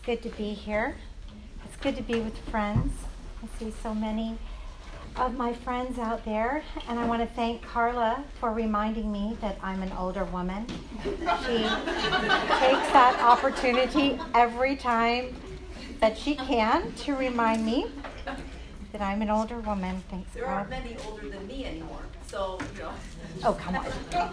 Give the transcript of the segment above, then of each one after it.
good to be here. It's good to be with friends. I see so many of my friends out there, and I want to thank Carla for reminding me that I'm an older woman. She takes that opportunity every time that she can to remind me that I'm an older woman. Thanks, There aren't many older than me anymore, so, you know. Oh, come on.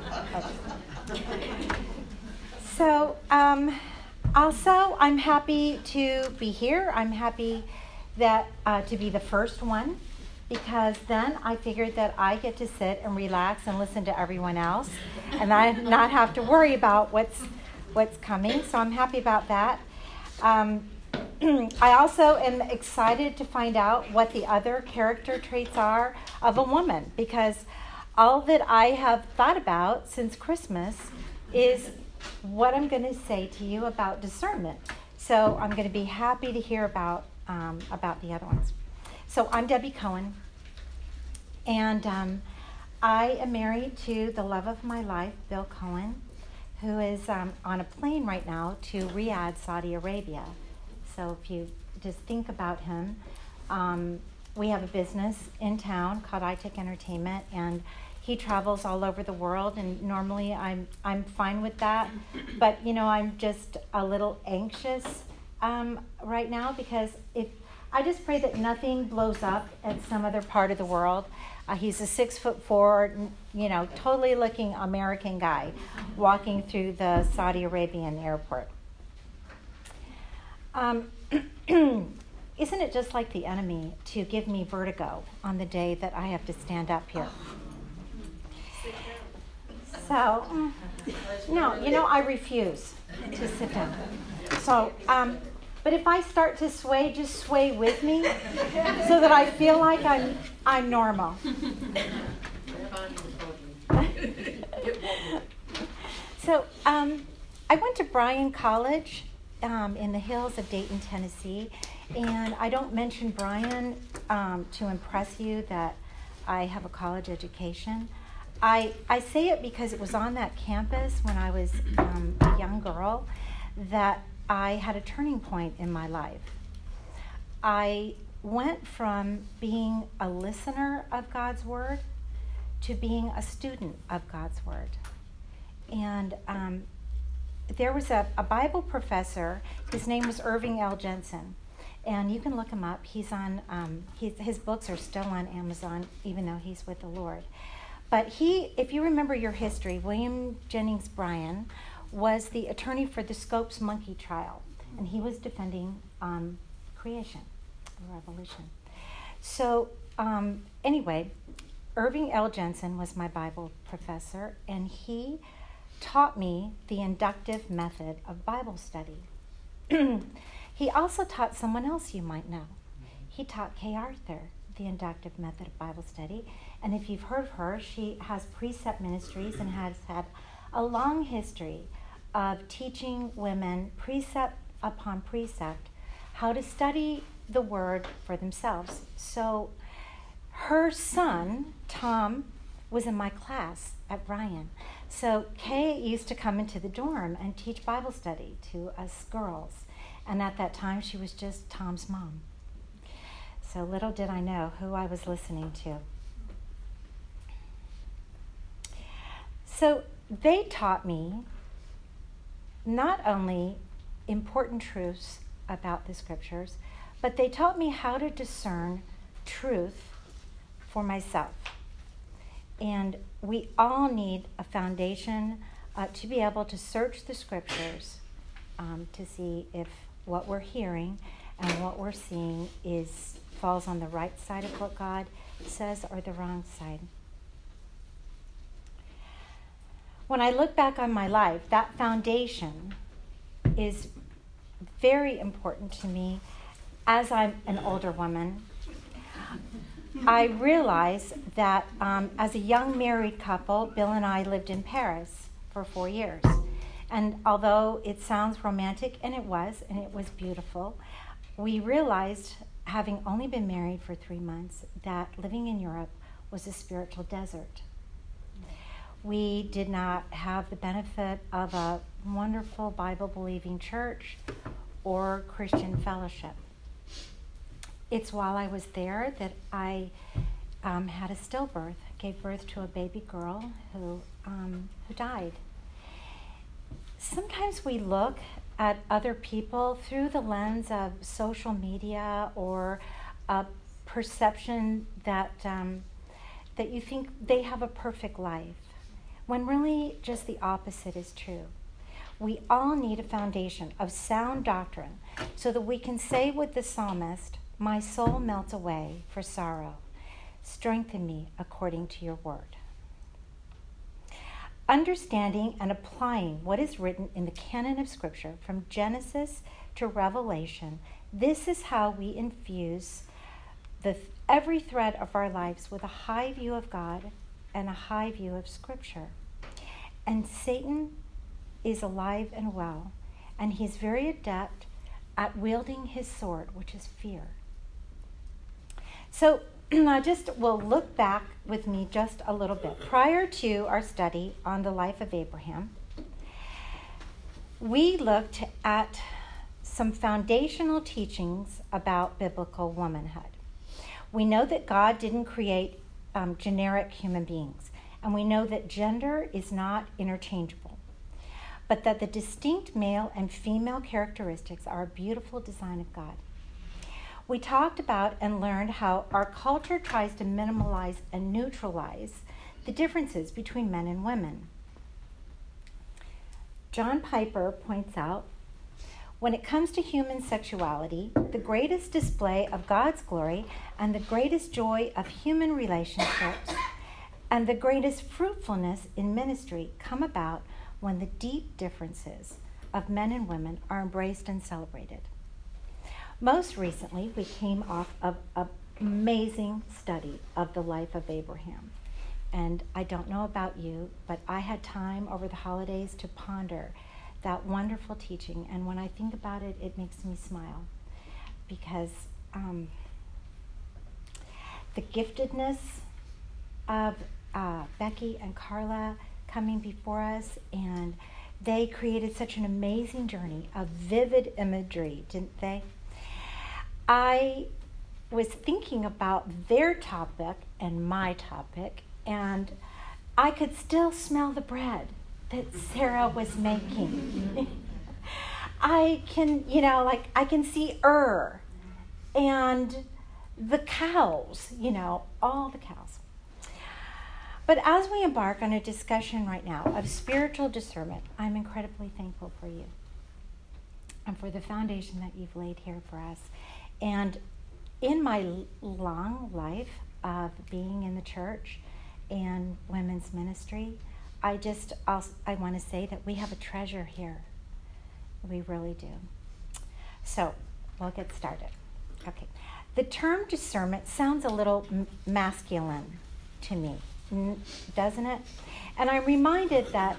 So, also, I'm happy to be here. I'm happy that to be the first one, because then I figured that I get to sit and relax and listen to everyone else, and I not have to worry about what's coming. So I'm happy about that. I also am excited to find out what the other character traits are of a woman, because all that I have thought about since Christmas is what I'm going to say to you about discernment. So I'm going to be happy to hear about the other ones. So I'm Debbie Cohen, and I am married to the love of my life, Bill Cohen, who is on a plane right now to Riyadh, Saudi Arabia. So if you just think about him, we have a business in town called iTech Entertainment, and he travels all over the world, and normally I'm fine with that, but I'm just a little anxious right now, because if I just pray that nothing blows up at some other part of the world. He's a 6'4", totally looking American guy walking through the Saudi Arabian airport. Isn't it just like the enemy to give me vertigo on the day that I have to stand up here? So, no, I refuse to sit down. So, but if I start to sway, just sway with me so that I feel like I'm normal. So, I went to Bryan College in the hills of Dayton, Tennessee, and I don't mention Bryan to impress you that I have a college education. I say it because it was on that campus when I was a young girl that I had a turning point in my life. I went from being a listener of God's Word to being a student of God's Word. And there was a Bible professor, his name was Irving L. Jensen, and you can look him up. He's on, his books are still on Amazon, even though he's with the Lord. But he, if you remember your history, William Jennings Bryan was the attorney for the Scopes monkey trial, and he was defending creation, or evolution. So anyway, Irving L. Jensen was my Bible professor, and he taught me the inductive method of Bible study. He also taught someone else you might know. He taught Kay Arthur the inductive method of Bible study. And if you've heard of her, she has Precept Ministries and has had a long history of teaching women precept upon precept how to study the Word for themselves. So her son, Tom, was in my class at Bryan. So Kay used to come into the dorm and teach Bible study to us girls. And at that time, she was just Tom's mom. So little did I know who I was listening to. So they taught me not only important truths about the Scriptures, but they taught me how to discern truth for myself. And we all need a foundation to be able to search the Scriptures to see if what we're hearing and what we're seeing falls on the right side of what God says or the wrong side. When I look back on my life, that foundation is very important to me as I'm an older woman. I realize that as a young married couple, Bill and I lived in Paris for 4 years. And although it sounds romantic, and it was beautiful, we realized, having only been married for 3 months, that living in Europe was a spiritual desert. We did not have the benefit of a wonderful Bible-believing church or Christian fellowship. It's while I was there that I had a stillbirth, gave birth to a baby girl who died. Sometimes we look at other people through the lens of social media or a perception that you think they have a perfect life, when really just the opposite is true. We all need a foundation of sound doctrine so that we can say with the psalmist, "My soul melts away for sorrow. Strengthen me according to your word." Understanding and applying what is written in the canon of Scripture from Genesis to Revelation, this is how we infuse every thread of our lives with a high view of God and a high view of Scripture. And Satan is alive and well, and he's very adept at wielding his sword, which is fear. So we'll look back with me just a little bit. Prior to our study on the life of Abraham, we looked at some foundational teachings about biblical womanhood. We know that God didn't create generic human beings, and we know that gender is not interchangeable, but that the distinct male and female characteristics are a beautiful design of God. We talked about and learned how our culture tries to minimalize and neutralize the differences between men and women. John Piper points out, when it comes to human sexuality, the greatest display of God's glory and the greatest joy of human relationships and the greatest fruitfulness in ministry come about when the deep differences of men and women are embraced and celebrated. Most recently, we came off of an amazing study of the life of Abraham. And I don't know about you, but I had time over the holidays to ponder that wonderful teaching. And when I think about it, it makes me smile. Because the giftedness of Becky and Carla coming before us, and they created such an amazing journey of vivid imagery, didn't they? I was thinking about their topic and my topic, and I could still smell the bread that Sarah was making. I can see and the cows, all the cows. But as we embark on a discussion right now of spiritual discernment, I'm incredibly thankful for you and for the foundation that you've laid here for us. And in my long life of being in the church and women's ministry, I want to say that we have a treasure here. We really do. So we'll get started. Okay. The term discernment sounds a little masculine to me, doesn't it? And I'm reminded that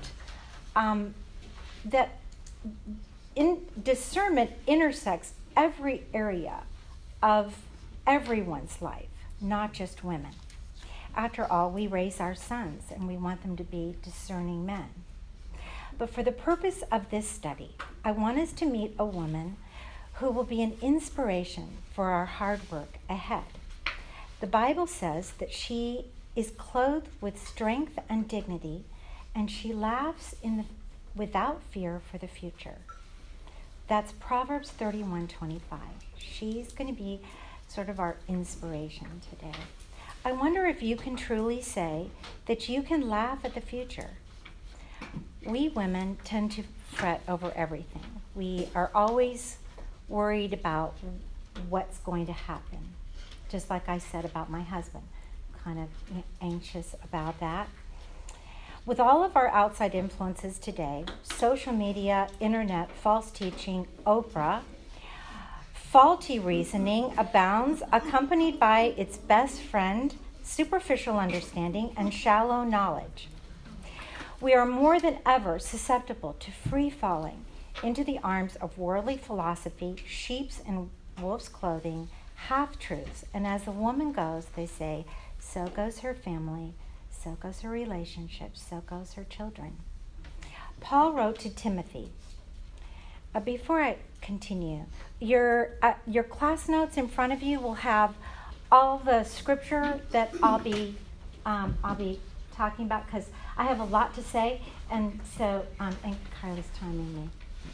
discernment intersects every area of everyone's life, not just women. After all, we raise our sons and we want them to be discerning men. But for the purpose of this study, I want us to meet a woman who will be an inspiration for our hard work ahead. The Bible says that she is clothed with strength and dignity, and she laughs without fear for the future. That's Proverbs 31:25. She's going to be sort of our inspiration today. I wonder if you can truly say that you can laugh at the future. We women tend to fret over everything. We are always worried about what's going to happen. Just like I said about my husband, kind of anxious about that. With all of our outside influences today, social media, internet, false teaching, Oprah, faulty reasoning abounds, accompanied by its best friend, superficial understanding and shallow knowledge. We are more than ever susceptible to free falling into the arms of worldly philosophy, sheep's and wolf's clothing, half-truths. And as the woman goes, they say, so goes her family, so goes her relationships, so goes her children. Paul wrote to Timothy. Before I continue. Your class notes in front of you will have all the scripture that I'll be talking about, because I have a lot to say, and so and Kylie's timing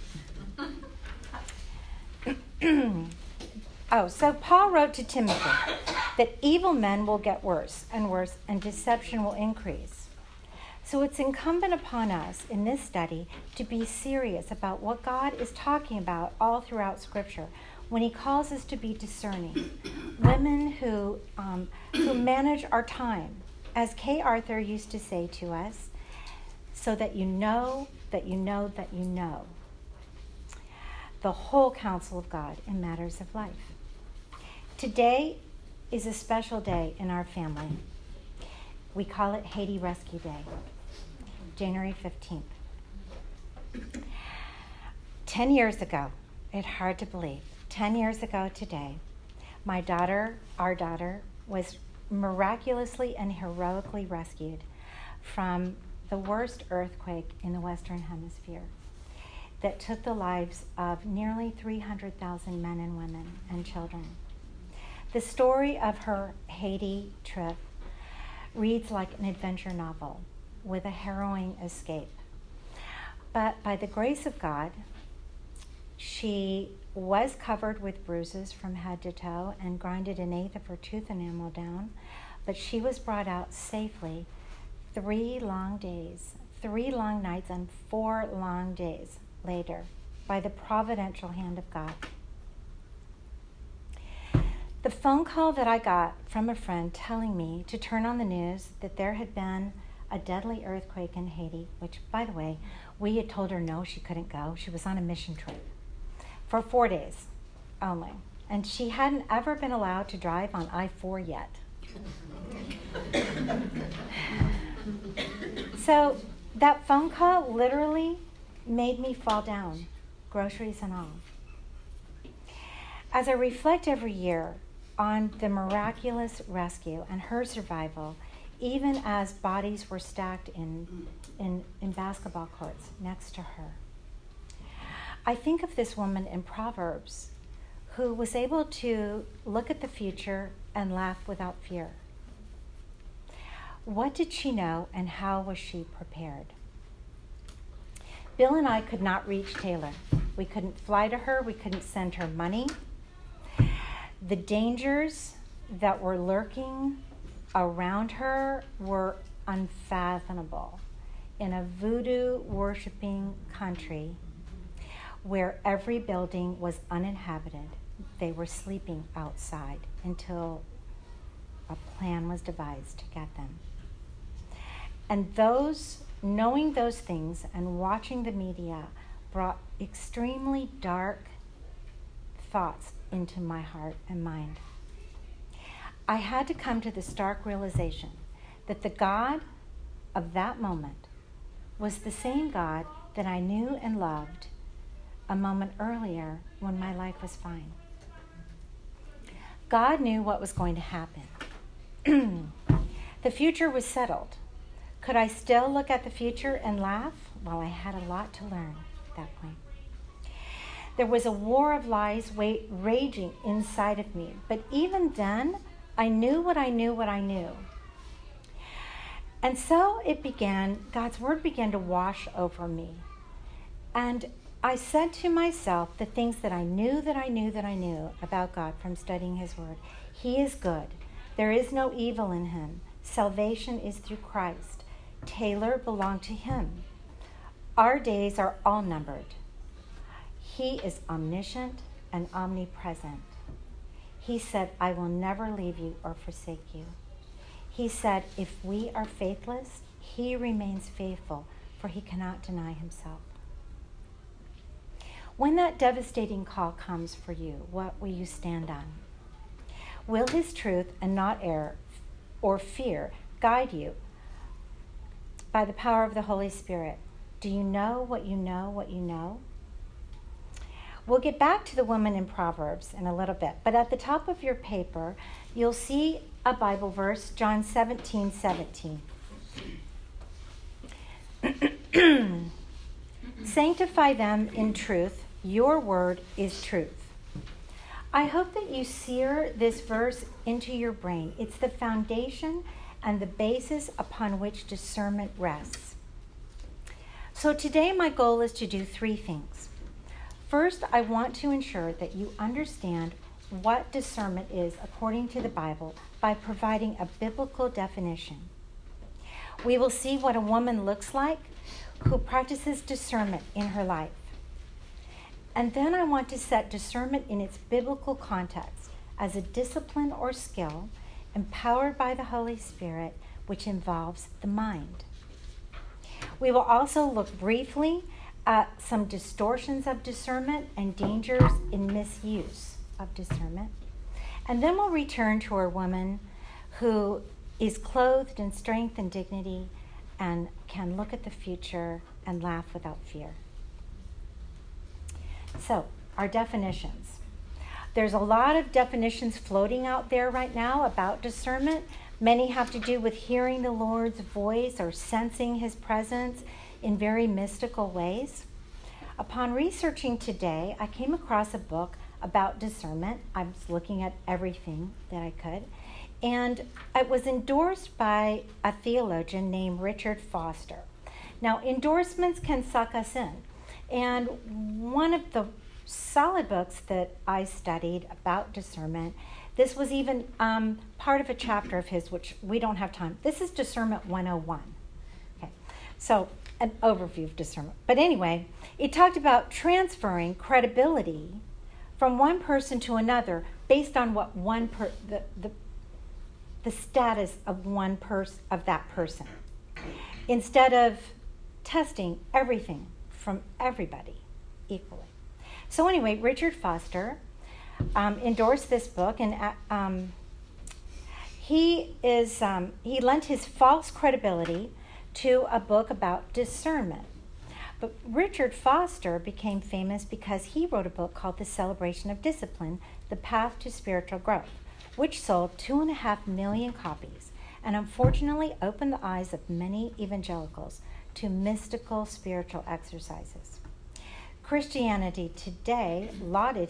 me. So Paul wrote to Timothy that evil men will get worse and worse, and deception will increase. So it's incumbent upon us in this study to be serious about what God is talking about all throughout Scripture when he calls us to be discerning, women who manage our time, as Kay Arthur used to say to us, so that you know that you know that you know the whole counsel of God in matters of life. Today is a special day in our family. We call it Haiti Rescue Day, January 15th. 10 years ago, it's hard to believe, 10 years ago today, our daughter, was miraculously and heroically rescued from the worst earthquake in the Western Hemisphere that took the lives of nearly 300,000 men and women and children. The story of her Haiti trip reads like an adventure novel with a harrowing escape. But by the grace of God, she was covered with bruises from head to toe and grinded an eighth of her tooth enamel down, but she was brought out safely 3 long days, 3 long nights, and 4 long days later by the providential hand of God. The phone call that I got from a friend telling me to turn on the news that there had been a deadly earthquake in Haiti, which, by the way, we had told her no, she couldn't go. She was on a mission trip for 4 days only, and she hadn't ever been allowed to drive on I-4 yet. So that phone call literally made me fall down, groceries and all. As I reflect every year on the miraculous rescue and her survival, even as bodies were stacked in basketball courts next to her, I think of this woman in Proverbs who was able to look at the future and laugh without fear. What did she know, and how was she prepared? Bill and I could not reach Taylor. We couldn't fly to her. We couldn't send her money. The dangers that were lurking around her were unfathomable in a voodoo-worshiping country where every building was uninhabited. They were sleeping outside until a plan was devised to get them. And knowing those things and watching the media brought extremely dark thoughts into my heart and mind. I had to come to the stark realization that the God of that moment was the same God that I knew and loved a moment earlier when my life was fine. God knew what was going to happen. The future was settled. Could I still look at the future and laugh? Well, I had a lot to learn at that point. There was a war of lies raging inside of me. But even then, I knew what I knew what I knew. And so God's word began to wash over me. And I said to myself the things that I knew about God from studying his word. He is good. There is no evil in him. Salvation is through Christ. Taylor belonged to him. Our days are all numbered. He is omniscient and omnipresent. He said, I will never leave you or forsake you. He said, if we are faithless, he remains faithful, for he cannot deny himself. When that devastating call comes for you, what will you stand on? Will his truth and not error or fear guide you by the power of the Holy Spirit? Do you know what you know what you know? We'll get back to the woman in Proverbs in a little bit, but at the top of your paper, you'll see a Bible verse, John 17:17. Sanctify them in truth. Your word is truth. I hope that you sear this verse into your brain. It's the foundation and the basis upon which discernment rests. So today my goal is to do 3 things. First, I want to ensure that you understand what discernment is according to the Bible by providing a biblical definition. We will see what a woman looks like who practices discernment in her life. And then I want to set discernment in its biblical context as a discipline or skill empowered by the Holy Spirit, which involves the mind. We will also look briefly at some distortions of discernment and dangers in misuse of discernment. And then we'll return to our woman who is clothed in strength and dignity and can look at the future and laugh without fear. So, our definitions. There's a lot of definitions floating out there right now about discernment. Many have to do with hearing the Lord's voice or sensing his presence in very mystical ways. Upon researching today, I came across a book about discernment. I was looking at everything that I could. And it was endorsed by a theologian named Richard Foster. Now, endorsements can suck us in. And one of the solid books that I studied about discernment, this was even part of a chapter of his, which we don't have time. This is Discernment 101. Okay, so an overview of discernment. But anyway, it talked about transferring credibility from one person to another based on what the status of of that person, instead of testing everything from everybody equally. So anyway, Richard Foster endorsed this book, and he lent his false credibility to a book about discernment. But Richard Foster became famous because he wrote a book called The Celebration of Discipline, The Path to Spiritual Growth, which sold 2.5 million copies and unfortunately opened the eyes of many evangelicals to mystical spiritual exercises. Christianity Today lauded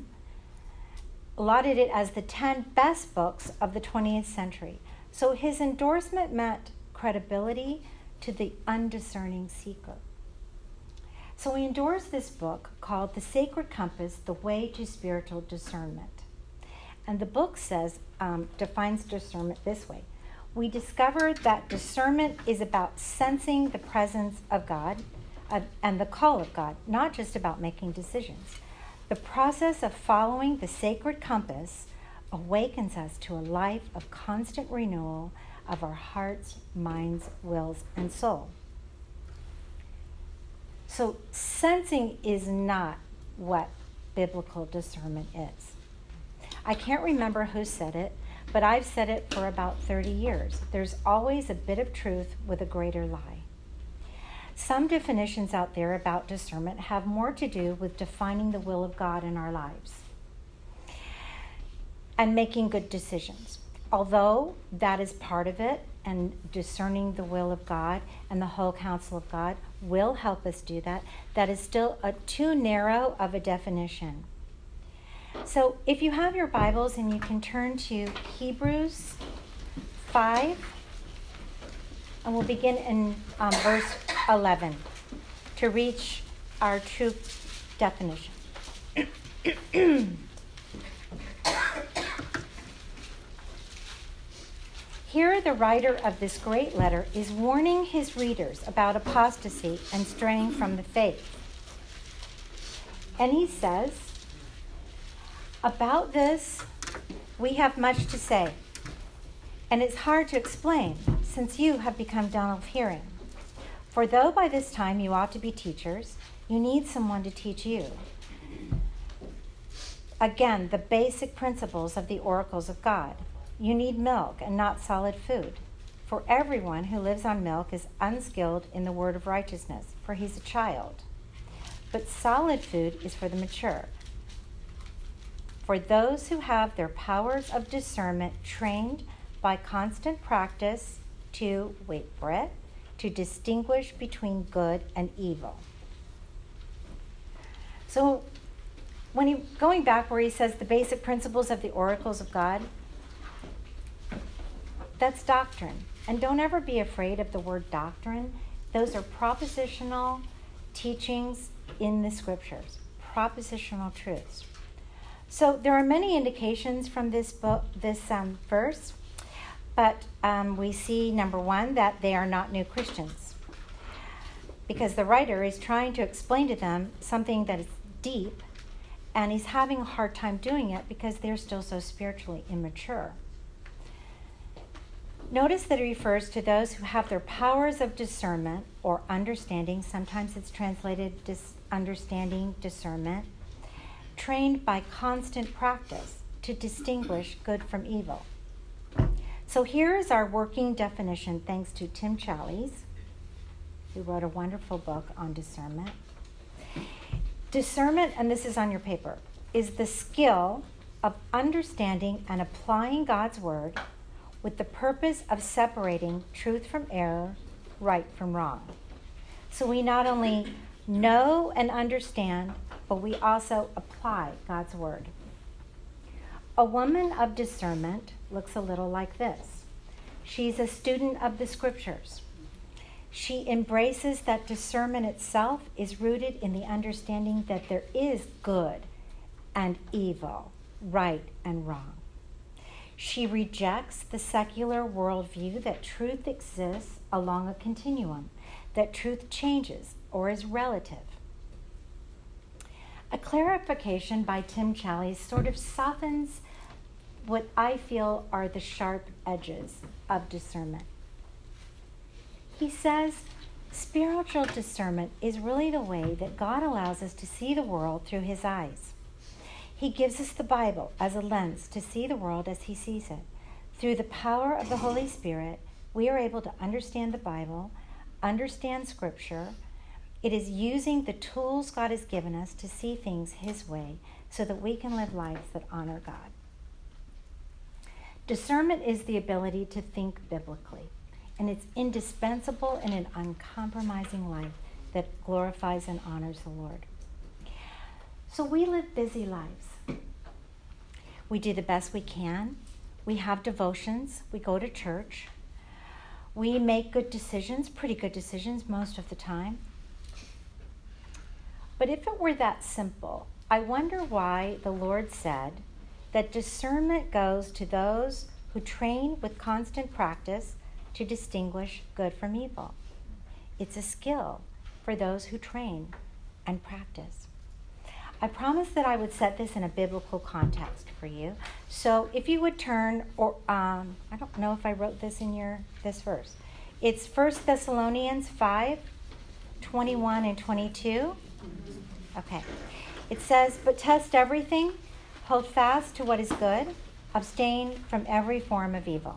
it as the 10 best books of the 20th century. So his endorsement meant credibility to the undiscerning seeker. So he endorsed this book called The Sacred Compass, The Way to Spiritual Discernment. And the book defines discernment this way. We discovered that discernment is about sensing the presence of God and the call of God, not just about making decisions. The process of following the sacred compass awakens us to a life of constant renewal of our hearts, minds, wills, and soul. So sensing is not what biblical discernment is. I can't remember who said it, but I've said it for about 30 years. There's always a bit of truth with a greater lie. Some definitions out there about discernment have more to do with defining the will of God in our lives and making good decisions. Although that is part of it, and discerning the will of God and the whole counsel of God will help us do that, that is still too narrow of a definition. So if you have your Bibles and you can turn to Hebrews 5, and we'll begin in verse 11 to reach our true definition. Here, the writer of this great letter is warning his readers about apostasy and straying from the faith. And he says, about this, we have much to say, and it's hard to explain since you have become dull of hearing. For though by this time you ought to be teachers, you need someone to teach you. Again, the basic principles of the oracles of God. You need milk and not solid food. For everyone who lives on milk is unskilled in the word of righteousness, for he's a child. But solid food is for the mature, for those who have their powers of discernment trained by constant practice to, wait for it, to distinguish between good and evil. So going back where he says the basic principles of the oracles of God, that's doctrine. And don't ever be afraid of the word doctrine. Those are propositional teachings in the scriptures, propositional truths. So there are many indications from this book, this verse, but we see, number one, that they are not new Christians, because the writer is trying to explain to them something that is deep, and he's having a hard time doing it because they're still so spiritually immature. Notice that it refers to those who have their powers of discernment or understanding, sometimes it's translated understanding, discernment, trained by constant practice to distinguish good from evil. So here is our working definition, thanks to Tim Challies, who wrote a wonderful book on discernment. Discernment, and this is on your paper, is the skill of understanding and applying God's word with the purpose of separating truth from error, right from wrong. So we not only know and understand, but we also apply God's word. A woman of discernment looks a little like this. She's a student of the scriptures. She embraces that discernment itself is rooted in the understanding that there is good and evil, right and wrong. She rejects the secular worldview that truth exists along a continuum, that truth changes or is relative. A clarification by Tim Challies sort of softens what I feel are the sharp edges of discernment. He says, spiritual discernment is really the way that God allows us to see the world through his eyes. He gives us the Bible as a lens to see the world as he sees it. Through the power of the Holy Spirit, we are able to understand the Bible, understand Scripture. It is using the tools God has given us to see things his way so that we can live lives that honor God. Discernment is the ability to think biblically, and it's indispensable in an uncompromising life that glorifies and honors the Lord. So we live busy lives. We do the best we can. We have devotions. We go to church. We make good decisions, pretty good decisions most of the time. But if it were that simple, I wonder why the Lord said that discernment goes to those who train with constant practice to distinguish good from evil. It's a skill for those who train and practice. I promised that I would set this in a biblical context for you. So if you would turn, or I don't know if I wrote this in this verse. It's 1 Thessalonians 5:21 and 22. Okay. It says, but test everything, hold fast to what is good, abstain from every form of evil.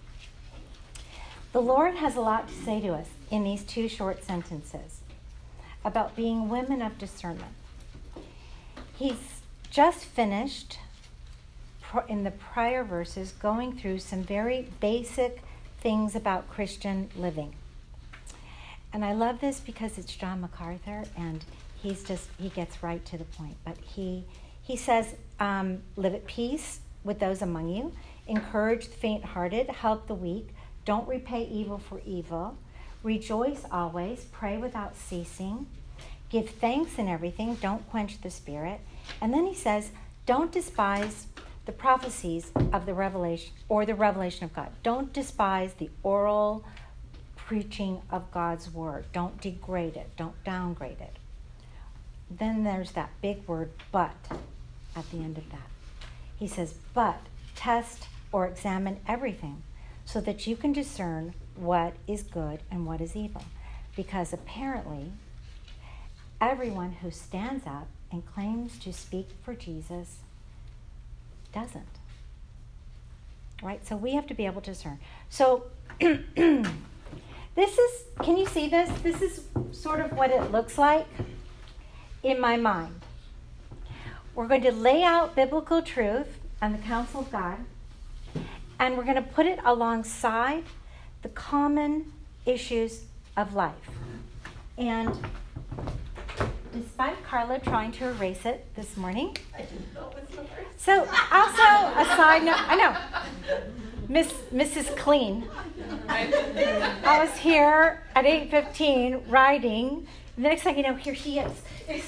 The Lord has a lot to say to us in these two short sentences about being women of discernment. He's just finished, in the prior verses, going through some very basic things about Christian living. And I love this because it's John MacArthur, and he gets right to the point. But he says, live at peace with those among you, encourage the faint-hearted, help the weak, don't repay evil for evil, rejoice always, pray without ceasing, give thanks in everything, don't quench the spirit. And then he says, don't despise the prophecies of the revelation, or the revelation of God. Don't despise the oral preaching of God's word. Don't degrade it. Don't downgrade it. Then there's that big word, but, at the end of that. He says, but test or examine everything so that you can discern what is good and what is evil. Because apparently, everyone who stands up and claims to speak for Jesus doesn't. Right? So we have to be able to discern. So can you see this? This is sort of what it looks like in my mind. We're going to lay out biblical truth and the counsel of God, and we're going to put it alongside the common issues of life. And despite Carla trying to erase it this morning. I didn't know it was yours. So also a side note, I know, Mrs. Clean. I was here at 8:15 writing. The next thing you know, here she is.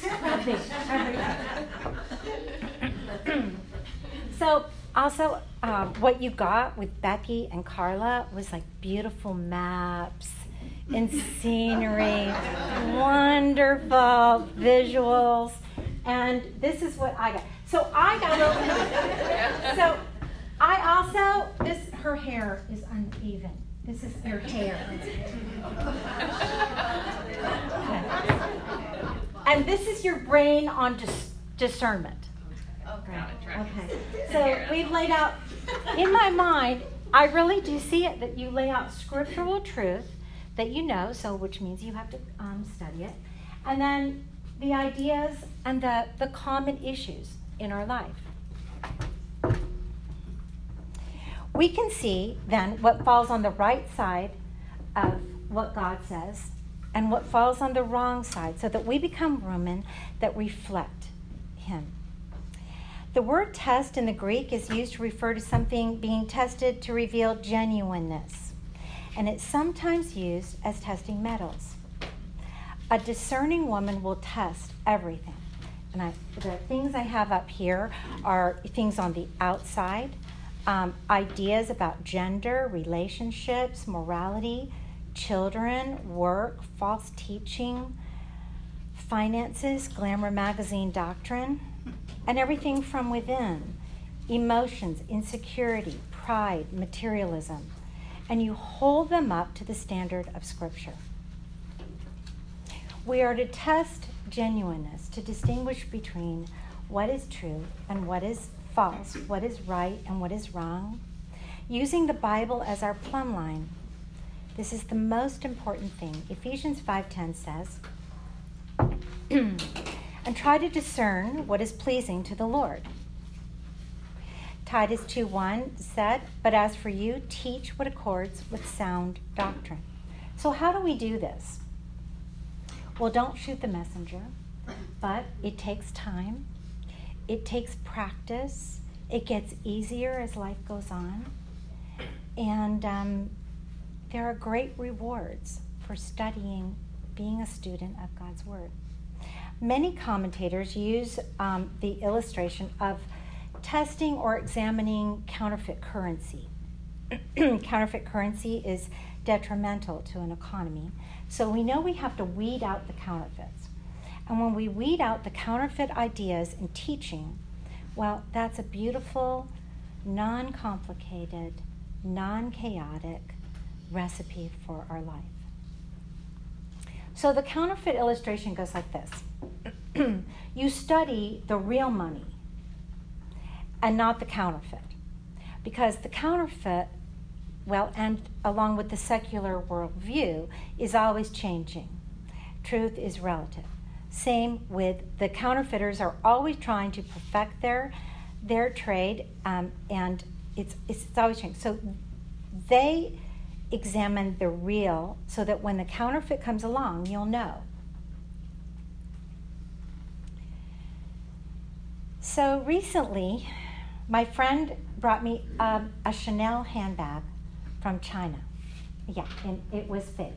So also what you got with Becky and Carla was like beautiful maps and scenery, wonderful visuals, and this is what I got. So I got over. So I also her hair is uneven. This is your hair. And this is your brain on discernment. Okay. So we've laid out, in my mind, I really do see it, that you lay out scriptural truth that you know, so which means you have to study it. And then the ideas and the common issues in our life. We can see then what falls on the right side of what God says and what falls on the wrong side, so that we become women that reflect Him. The word test in the Greek is used to refer to something being tested to reveal genuineness, and it's sometimes used as testing metals. A discerning woman will test everything. And the things I have up here are things on the outside, ideas about gender, relationships, morality, children, work, false teaching, finances, Glamour magazine doctrine, and everything from within, emotions, insecurity, pride, materialism, and you hold them up to the standard of Scripture. We are to test genuineness, to distinguish between what is true and what is false, what is right and what is wrong, using the Bible as our plumb line. This is the most important thing. Ephesians 5:10 says, and try to discern what is pleasing to the Lord. Titus 2:1 said, but as for you, teach what accords with sound doctrine. So how do we do this? Well, don't shoot the messenger, but it takes time. It takes practice. It gets easier as life goes on. And there are great rewards for studying, being a student of God's Word. Many commentators use the illustration of testing or examining counterfeit currency. Counterfeit currency is detrimental to an economy. So we know we have to weed out the counterfeits. And when we weed out the counterfeit ideas and teaching, well, that's a beautiful, non-complicated, non-chaotic recipe for our life. So the counterfeit illustration goes like this. You study the real money and not the counterfeit. Because the counterfeit, well, and along with the secular worldview, is always changing. Truth is relative. Same with the counterfeiters are always trying to perfect their trade, and it's always changing. So they examine the real so that when the counterfeit comes along, you'll know. So recently, my friend brought me a Chanel handbag from China. Yeah, and it was fake.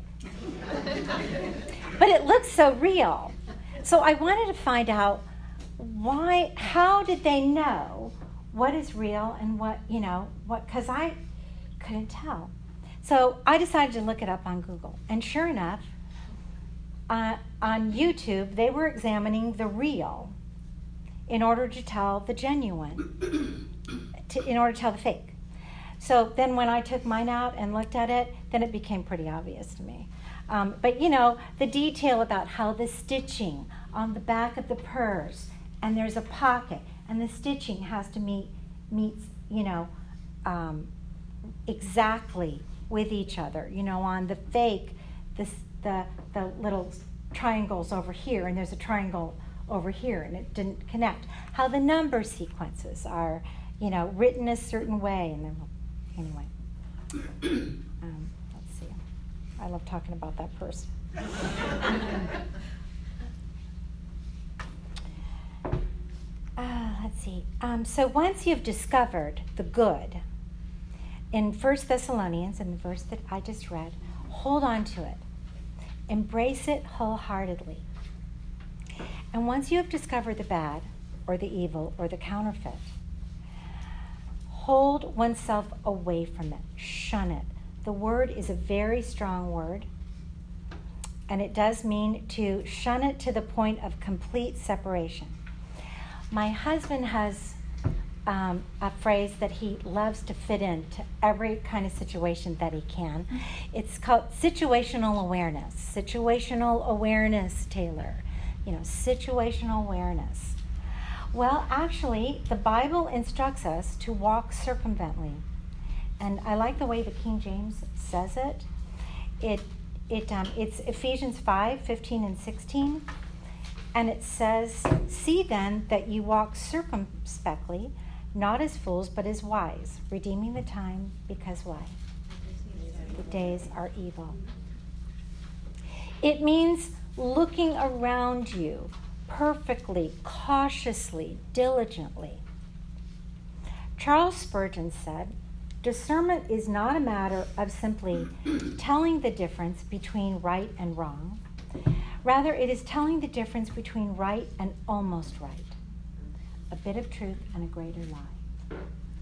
But it looked so real. So I wanted to find out how did they know what is real and what, because I couldn't tell. So I decided to look it up on Google. And sure enough, on YouTube, they were examining the real in order to tell the genuine, in order to tell the fake. So then when I took mine out and looked at it, then it became pretty obvious to me. But the detail about how the stitching on the back of the purse, and there's a pocket, and the stitching has to meets exactly with each other. On the fake, the little triangles over here, and there's a triangle over here, and it didn't connect. How the number sequences are, written a certain way, and then anyway. Let's see. I love talking about that purse. see. So once you've discovered the good, in 1 Thessalonians, in the verse that I just read, hold on to it. Embrace it wholeheartedly. And once you have discovered the bad, or the evil, or the counterfeit, hold oneself away from it. Shun it. The word is a very strong word, and it does mean to shun it to the point of complete separation. My husband has a phrase that he loves to fit into every kind of situation that he can. It's called situational awareness. Situational awareness, Taylor. Situational awareness. Well, actually, the Bible instructs us to walk circumvently. And I like the way the King James says it. It's Ephesians 5:15 and 16. And it says, "See then that you walk circumspectly, not as fools, but as wise, redeeming the time, because why? The days are evil." It means looking around you perfectly, cautiously, diligently. Charles Spurgeon said, "Discernment is not a matter of simply telling the difference between right and wrong. Rather, it is telling the difference between right and almost right, a bit of truth and a greater lie."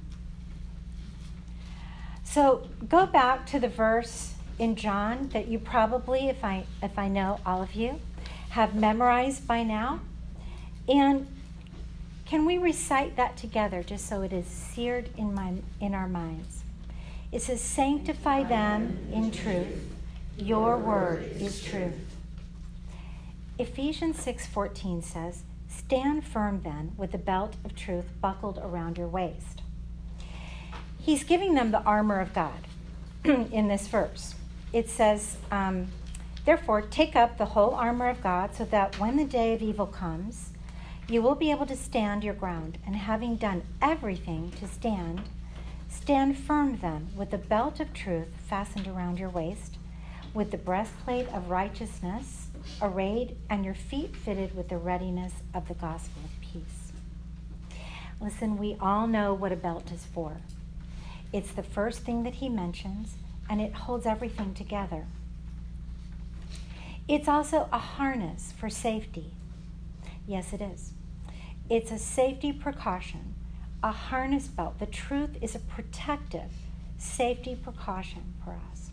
So go back to the verse in John that you probably, if I know all of you, have memorized by now. And can we recite that together just so it is seared in our minds? It says, "Sanctify them in truth. Your word is truth." Ephesians 6:14 says, "Stand firm then with the belt of truth buckled around your waist." He's giving them the armor of God in this verse. It says, "Therefore, take up the whole armor of God so that when the day of evil comes, you will be able to stand your ground. And having done everything to stand, stand firm then with the belt of truth fastened around your waist, with the breastplate of righteousness arrayed, and your feet fitted with the readiness of the gospel of peace." Listen, we all know what a belt is for. It's the first thing that he mentions, and it holds everything together. It's also a harness for safety. Yes, it is. It's a safety precaution, a harness belt. The truth is a protective safety precaution for us.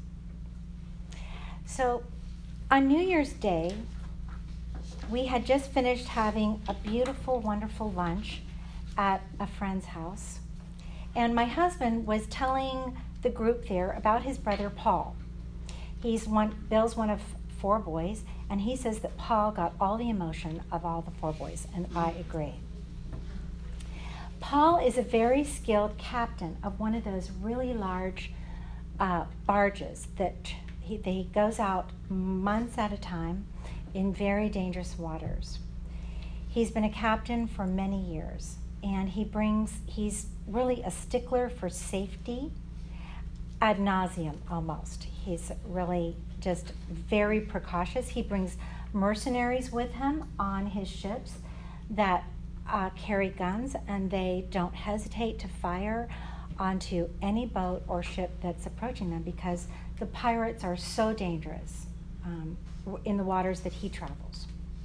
So on New Year's Day, we had just finished having a beautiful, wonderful lunch at a friend's house. And my husband was telling the group there about his brother Paul. Bill's one of 4 boys, and he says that Paul got all the emotion of all the 4 boys, and I agree. Paul is a very skilled captain of one of those really large barges that he goes out months at a time in very dangerous waters. He's been a captain for many years, and he's really a stickler for safety ad nauseum almost. He's really just very precautious. He brings mercenaries with him on his ships that carry guns, and they don't hesitate to fire onto any boat or ship that's approaching them because the pirates are so dangerous in the waters that he travels.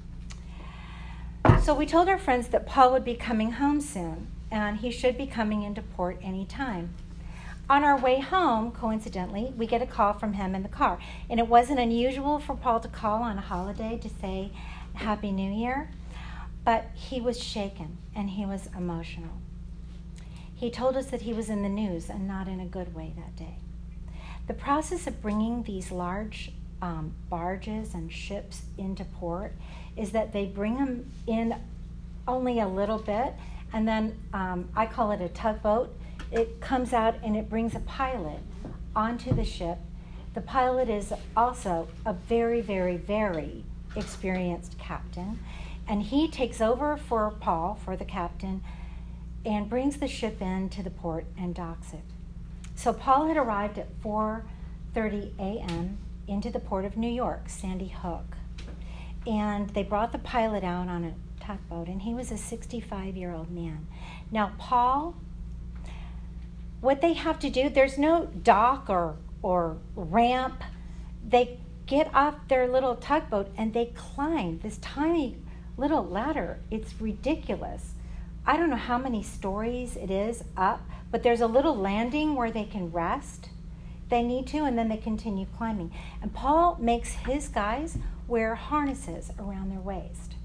So we told our friends that Paul would be coming home soon, and he should be coming into port any time. On our way home, coincidentally, we get a call from him in the car. And it wasn't unusual for Paul to call on a holiday to say Happy New Year, but he was shaken and he was emotional. He told us that he was in the news and not in a good way that day. The process of bringing these large barges and ships into port is that they bring them in only a little bit, and then I call it a tugboat. It comes out and it brings a pilot onto the ship. The pilot is also a very, very, very experienced captain, and he takes over for Paul, for the captain, and brings the ship into the port and docks it. So Paul had arrived at 4:30 a.m. into the port of New York, Sandy Hook, and they brought the pilot out on a tugboat, and he was a 65-year-old man. Now, Paul, what they have to do, there's no dock or ramp. They get off their little tugboat and they climb this tiny little ladder. It's ridiculous. I don't know how many stories it is up, but there's a little landing where they can rest. They need to, and then they continue climbing. And Paul makes his guys wear harnesses around their waist.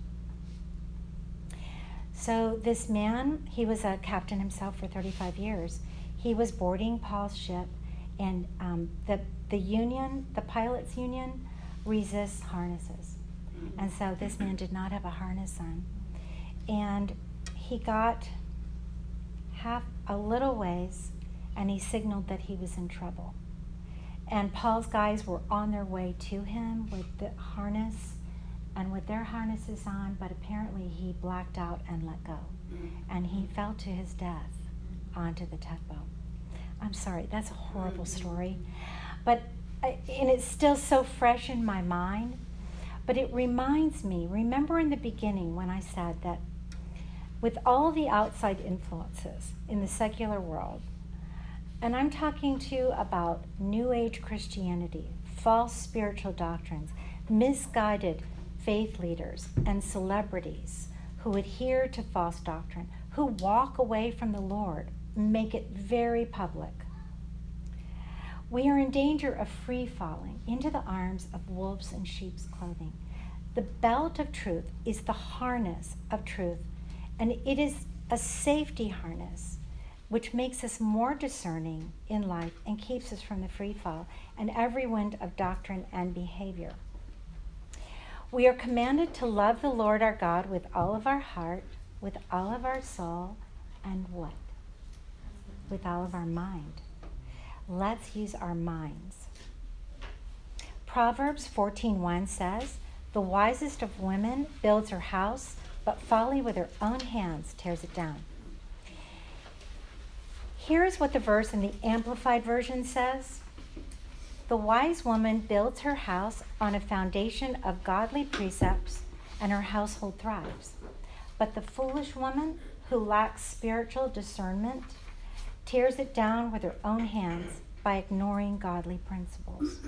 So this man, he was a captain himself for 35 years. He was boarding Paul's ship, and the union, the pilots' union, resists harnesses. And so this man did not have a harness on. And he got a little ways, and he signaled that he was in trouble. And Paul's guys were on their way to him with the harness and with their harnesses on, but apparently he blacked out and let go. And he fell to his death onto the tugboat. I'm sorry, that's a horrible story. And it's still so fresh in my mind. But it reminds me, remember in the beginning when I said that with all the outside influences in the secular world, and I'm talking too about New Age Christianity, false spiritual doctrines, misguided faith leaders, and celebrities who adhere to false doctrine, who walk away from the Lord, make it very public. We are in danger of free falling into the arms of wolves in sheep's clothing. The belt of truth is the harness of truth, and it is a safety harness which makes us more discerning in life and keeps us from the free fall and every wind of doctrine and behavior. We are commanded to love the Lord our God with all of our heart, with all of our soul, and what? With all of our mind. Let's use our minds. Proverbs 14:1 says, "The wisest of women builds her house, but folly with her own hands tears it down." Here's what the verse in the Amplified Version says. "The wise woman builds her house on a foundation of godly precepts, and her household thrives. But the foolish woman who lacks spiritual discernment tears it down with her own hands by ignoring godly principles."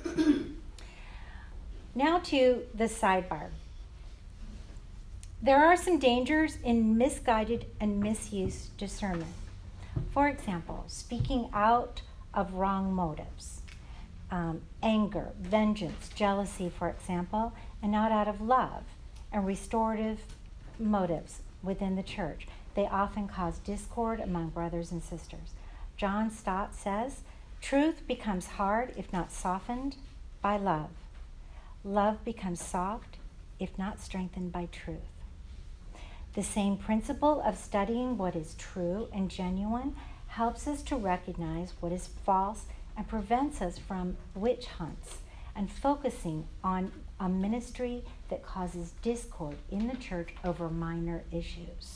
Now to the sidebar. There are some dangers in misguided and misused discernment. For example, speaking out of wrong motives, anger, vengeance, jealousy, for example, and not out of love and restorative motives within the church. They often cause discord among brothers and sisters. John Stott says, "Truth becomes hard if not softened by love. Love becomes soft if not strengthened by truth." The same principle of studying what is true and genuine helps us to recognize what is false and prevents us from witch hunts and focusing on a ministry that causes discord in the church over minor issues.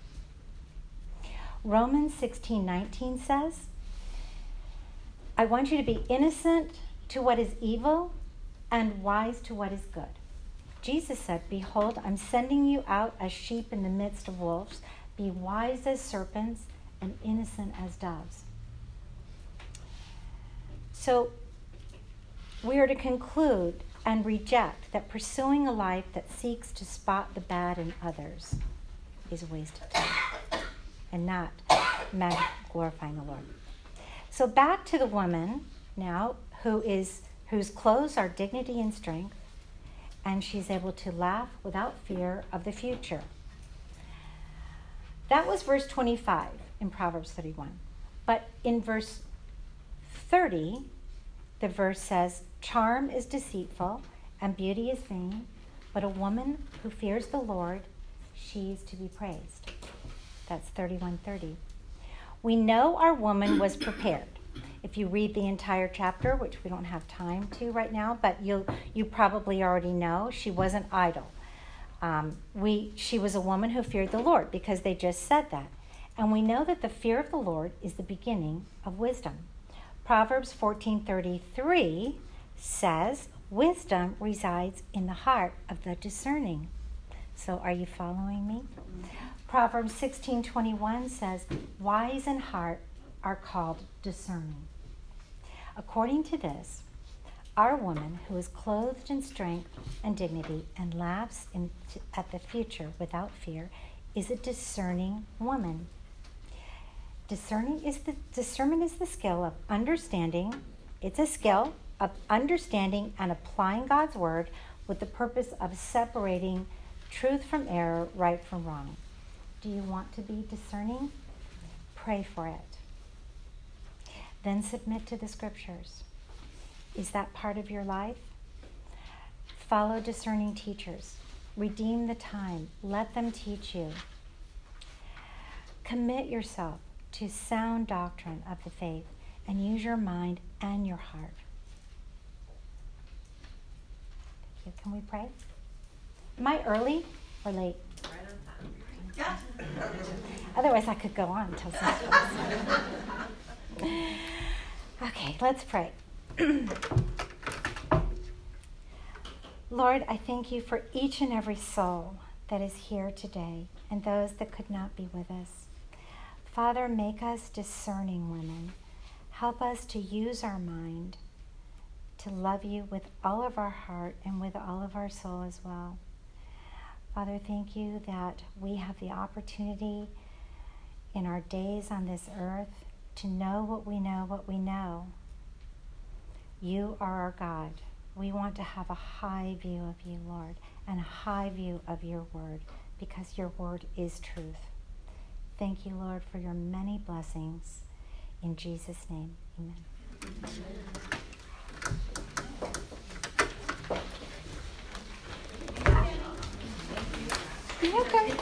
Romans 16:19 says, "I want you to be innocent to what is evil and wise to what is good." Jesus said, "Behold, I'm sending you out as sheep in the midst of wolves. Be wise as serpents and innocent as doves." So we are to conclude and reject that pursuing a life that seeks to spot the bad in others is a waste of time and not glorifying the Lord. So back to the woman now whose clothes are dignity and strength, and she's able to laugh without fear of the future. That was verse 25 in Proverbs 31. But in verse 30, the verse says, "Charm is deceitful and beauty is vain, but a woman who fears the Lord, she is to be praised." That's 31:30. We know our woman was prepared. If you read the entire chapter, which we don't have time to right now, but you probably already know, she wasn't idle. She was a woman who feared the Lord, because they just said that. And we know that the fear of the Lord is the beginning of wisdom. Proverbs 14:33 says, "Wisdom resides in the heart of the discerning." So are you following me? Proverbs 16:21 says, wise in heart are called discerning. According to this, our woman who is clothed in strength and dignity and laughs at the future without fear is a discerning woman. Discernment is the skill of understanding. It's a skill of understanding and applying God's word with the purpose of separating truth from error, right from wrong. Do you want to be discerning? Pray for it. Then submit to the scriptures. Is that part of your life? Follow discerning teachers. Redeem the time. Let them teach you. Commit yourself to sound doctrine of the faith and use your mind and your heart. Can we pray? Am I early or late? Right on time. Otherwise, I could go on until 6. Okay, let's pray. Lord, I thank you for each and every soul that is here today and those that could not be with us. Father, make us discerning women. Help us to use our mind to love you with all of our heart and with all of our soul as well. Father, thank you that we have the opportunity in our days on this earth to know what we know, what we know. You are our God. We want to have a high view of you, Lord, and a high view of your word, because your word is truth. Thank you, Lord, for your many blessings. In Jesus' name, amen. You're welcome.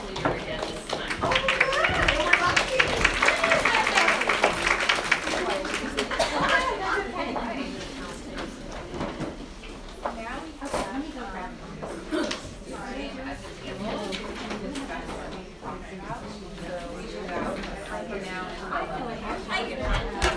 Hi.